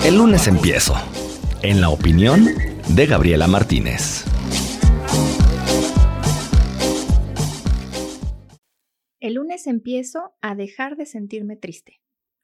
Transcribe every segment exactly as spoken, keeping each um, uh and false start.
El lunes empiezo, en la opinión de Gabriela Martínez. El lunes empiezo a dejar de sentirme triste.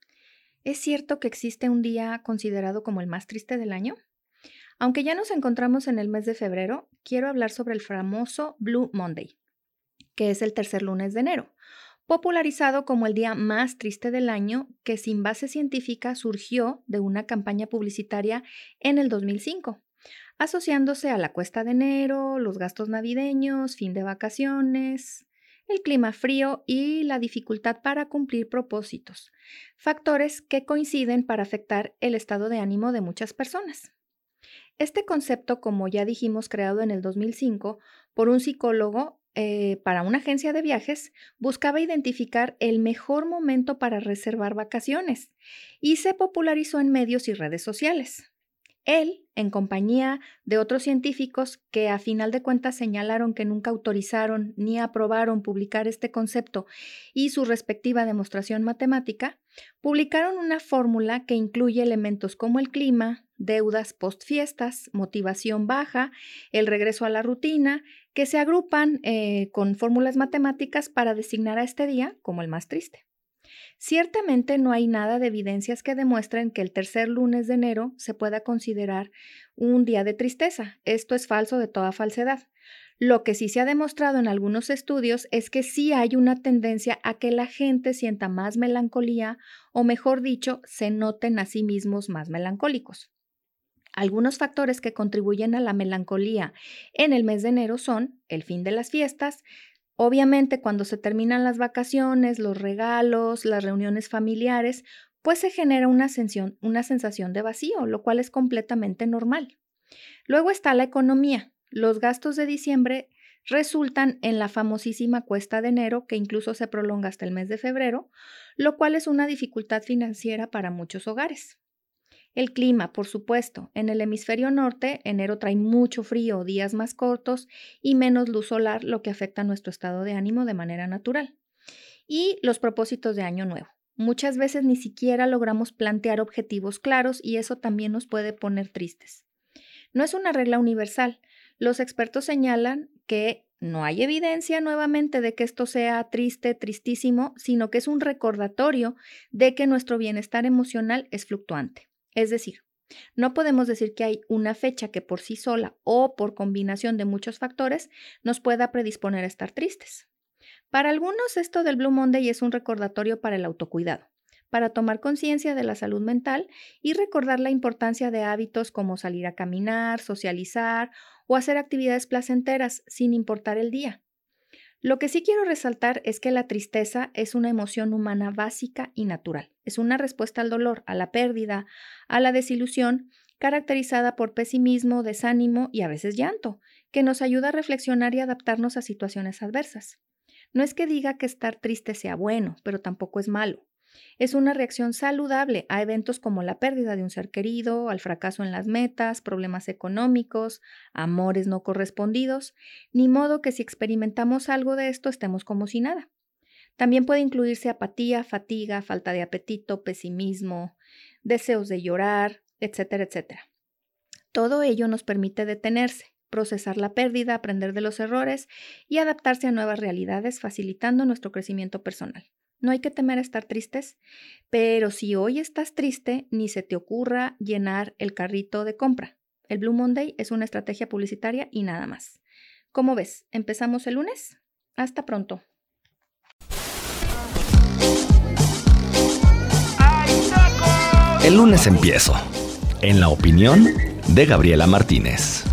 ¿Es cierto que existe un día considerado como el más triste del año? Aunque ya nos encontramos en el mes de febrero, quiero hablar sobre el famoso Blue Monday, que es el tercer lunes de enero, popularizado como el día más triste del año, que sin base científica surgió de una campaña publicitaria en el dos mil cinco, asociándose a la cuesta de enero, los gastos navideños, fin de vacaciones, el clima frío y la dificultad para cumplir propósitos, factores que coinciden para afectar el estado de ánimo de muchas personas. Este concepto, como ya dijimos, creado en el dos mil cinco por un psicólogo eh, para una agencia de viajes, buscaba identificar el mejor momento para reservar vacaciones y se popularizó en medios y redes sociales. Él, en compañía de otros científicos que a final de cuentas señalaron que nunca autorizaron ni aprobaron publicar este concepto y su respectiva demostración matemática, publicaron una fórmula que incluye elementos como el clima, deudas postfiestas, motivación baja, el regreso a la rutina, que se agrupan eh, con fórmulas matemáticas para designar a este día como el más triste. Ciertamente no hay nada de evidencias que demuestren que el tercer lunes de enero se pueda considerar un día de tristeza. Esto es falso de toda falsedad. Lo que sí se ha demostrado en algunos estudios es que sí hay una tendencia a que la gente sienta más melancolía o, mejor dicho, se noten a sí mismos más melancólicos. Algunos factores que contribuyen a la melancolía en el mes de enero son el fin de las fiestas. Obviamente, cuando se terminan las vacaciones, los regalos, las reuniones familiares, pues se genera una sensación, una sensación de vacío, lo cual es completamente normal. Luego está la economía. Los gastos de diciembre resultan en la famosísima cuesta de enero, que incluso se prolonga hasta el mes de febrero, lo cual es una dificultad financiera para muchos hogares. El clima, por supuesto. En el hemisferio norte, enero trae mucho frío, días más cortos y menos luz solar, lo que afecta nuestro estado de ánimo de manera natural. Y los propósitos de año nuevo. Muchas veces ni siquiera logramos plantear objetivos claros y eso también nos puede poner tristes. No es una regla universal. Los expertos señalan que no hay evidencia nuevamente de que esto sea triste, tristísimo, sino que es un recordatorio de que nuestro bienestar emocional es fluctuante. Es decir, no podemos decir que hay una fecha que por sí sola o por combinación de muchos factores nos pueda predisponer a estar tristes. Para algunos esto del Blue Monday es un recordatorio para el autocuidado, para tomar conciencia de la salud mental y recordar la importancia de hábitos como salir a caminar, socializar o hacer actividades placenteras sin importar el día. Lo que sí quiero resaltar es que la tristeza es una emoción humana básica y natural. Es una respuesta al dolor, a la pérdida, a la desilusión, caracterizada por pesimismo, desánimo y a veces llanto, que nos ayuda a reflexionar y adaptarnos a situaciones adversas. No es que diga que estar triste sea bueno, pero tampoco es malo. Es una reacción saludable a eventos como la pérdida de un ser querido, al fracaso en las metas, problemas económicos, amores no correspondidos, ni modo que si experimentamos algo de esto estemos como si nada. También puede incluirse apatía, fatiga, falta de apetito, pesimismo, deseos de llorar, etcétera, etcétera. Todo ello nos permite detenerse, procesar la pérdida, aprender de los errores y adaptarse a nuevas realidades, facilitando nuestro crecimiento personal. No hay que temer a estar tristes, pero si hoy estás triste, ni se te ocurra llenar el carrito de compra. El Blue Monday es una estrategia publicitaria y nada más. ¿Cómo ves? ¿Empezamos el lunes? Hasta pronto. El lunes empiezo, en la opinión de Gabriela Martínez.